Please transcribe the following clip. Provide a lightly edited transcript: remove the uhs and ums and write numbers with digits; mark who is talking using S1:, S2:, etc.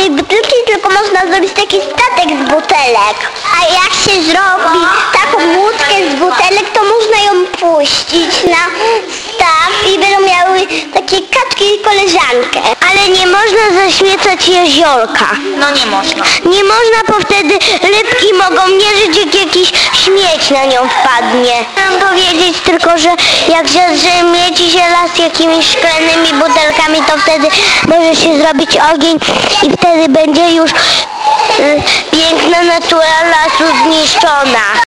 S1: tej butelki, tylko można zrobić taki statek z butelek. A jak się zrobi taką łódkę z butelek, to można ją puścić na staw i będą miały takie kaczki i koleżankę. Ale nie można zaśmiecać jeziorka.
S2: No nie można.
S1: Nie można, bo wtedy rybki mogą mierzyć, jak jakiś śmieć na nią wpadnie. Chcę powiedzieć tylko, że jak zamieci się las jakimiś szklanymi butelkami, to wtedy może się zrobić ogień i wtedy będzie już piękna natura lasu zniszczona.